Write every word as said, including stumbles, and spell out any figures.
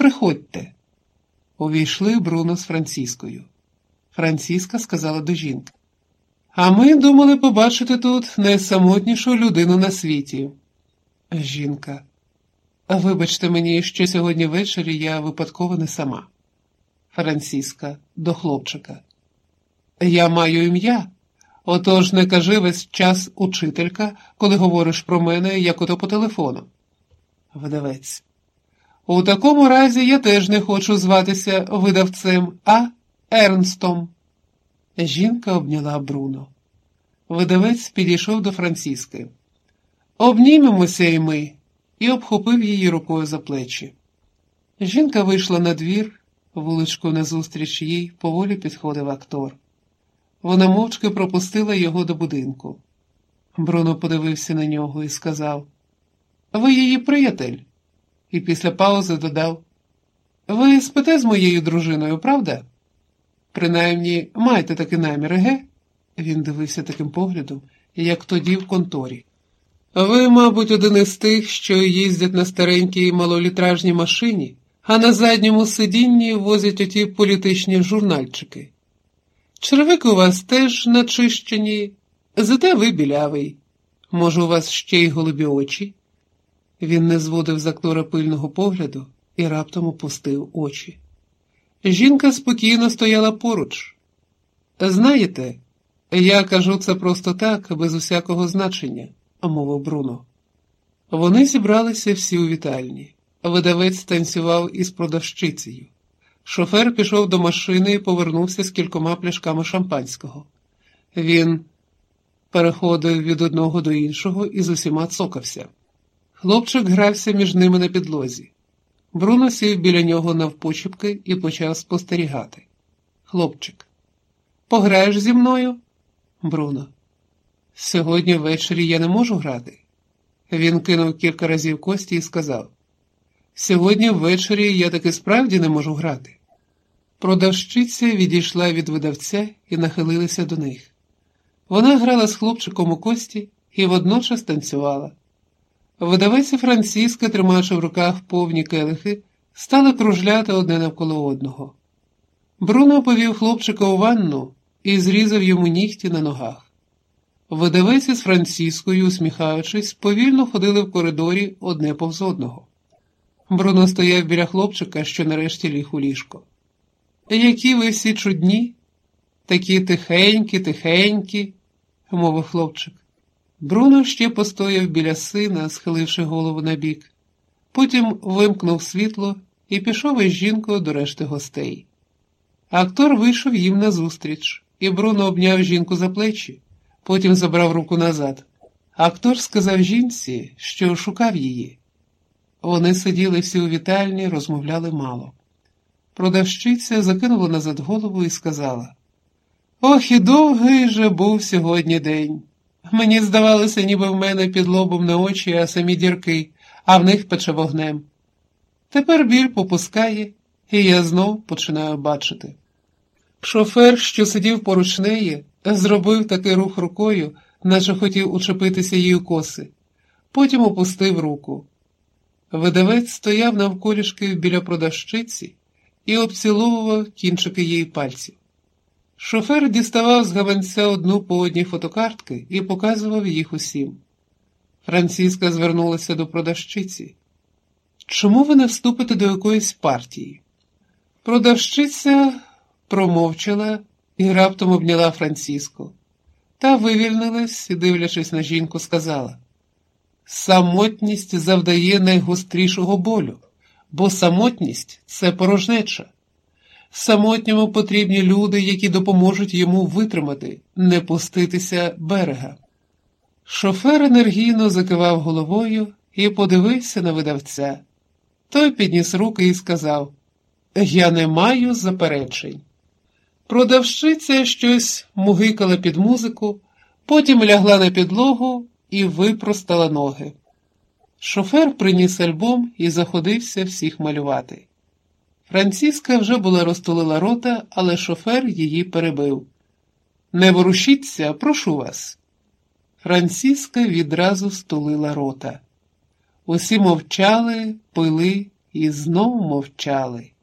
Приходьте. Увійшли Бруно з Францискою. Франциска сказала до жінки: «А ми думали побачити тут найсамотнішу людину на світі». Жінка: «Вибачте мені, що сьогодні ввечері я випадково не сама». Франциска до хлопчика: «Я маю ім'я, отож не кажи весь час учителька, коли говориш про мене, як ото по телефону». Видавець: «У такому разі я теж не хочу зватися видавцем, а Ернстом». Жінка обняла Бруно. Видавець підійшов до Франциски: «Обнімемося і ми», і обхопив її рукою за плечі. Жінка вийшла на двір, вуличкою назустріч їй поволі підходив актор. Вона мовчки пропустила його до будинку. Бруно подивився на нього і сказав: «Ви її приятель?» І після паузи додав: «Ви спите з моєю дружиною, правда? Принаймні, маєте такі наміри, ге?» Він дивився таким поглядом, як тоді в конторі. «Ви, мабуть, один із тих, що їздять на старенькій малолітражній машині, а на задньому сидінні возять оті політичні журнальчики. Черевики у вас теж начищені, зате ви білявий. Може, у вас ще й голубі очі?» Він не зводив з актора пильного погляду і раптом опустив очі. Жінка спокійно стояла поруч. «Знаєте, я кажу це просто так, без усякого значення», – мовив Бруно. Вони зібралися всі у вітальні. Видавець танцював із продавщицею. Шофер пішов до машини і повернувся з кількома пляшками шампанського. Він переходив від одного до іншого і з усіма цокався. Хлопчик грався між ними на підлозі. Бруно сів біля нього навпочіпки і почав спостерігати. Хлопчик: «Пограєш зі мною?» Бруно: «Сьогодні ввечері я не можу грати». Він кинув кілька разів кості і сказав: «Сьогодні ввечері я таки справді не можу грати». Продавщиця відійшла від видавця і нахилилася до них. Вона грала з хлопчиком у кості і водночас танцювала. Видавець і Франциска, тримаючи в руках повні келихи, стали кружляти одне навколо одного. Бруно повів хлопчика у ванну і зрізав йому нігті на ногах. Видавець із Францискою, усміхаючись, повільно ходили в коридорі одне повз одного. Бруно стояв біля хлопчика, що нарешті ліг у ліжко. «Які ви всі чудні, такі тихенькі, тихенькі», – мовив хлопчик. Бруно ще постояв біля сина, схиливши голову набік. Потім вимкнув світло і пішов із жінкою до решти гостей. Актор вийшов їм назустріч, і Бруно обняв жінку за плечі, потім забрав руку назад. Актор сказав жінці, що шукав її. Вони сиділи всі у вітальні, розмовляли мало. Продавщиця закинула назад голову і сказала: «Ох, і довгий же був сьогодні день. Мені здавалося, ніби в мене під лобом не очі, а самі дірки, а в них пече вогнем. Тепер біль попускає, і я знов починаю бачити». Шофер, що сидів поруч неї, зробив такий рух рукою, наче хотів учепитися їй у коси. Потім опустив руку. Видавець стояв навколішки біля продавщиці і обціловував кінчики її пальців. Шофер діставав з гаманця одну по одній фотокартки і показував їх усім. Франциска звернулася до продавщиці: «Чому ви не вступите до якоїсь партії?» Продавщиця промовчала і раптом обняла Франциску. Та вивільнилась і, дивлячись на жінку, сказала: «Самотність завдає найгострішого болю, бо самотність – це порожнеча. Самотньому потрібні люди, які допоможуть йому витримати, не пуститися берега». Шофер енергійно закивав головою і подивився на видавця. Той підніс руки і сказав: «Я не маю заперечень». Продавщиця щось мугикала під музику, потім лягла на підлогу і випростала ноги. Шофер приніс альбом і заходився всіх малювати. Франциска вже була розтулила рота, але шофер її перебив: «Не ворушіться, прошу вас». Франциска відразу стулила рота. Усі мовчали, пили і знов мовчали.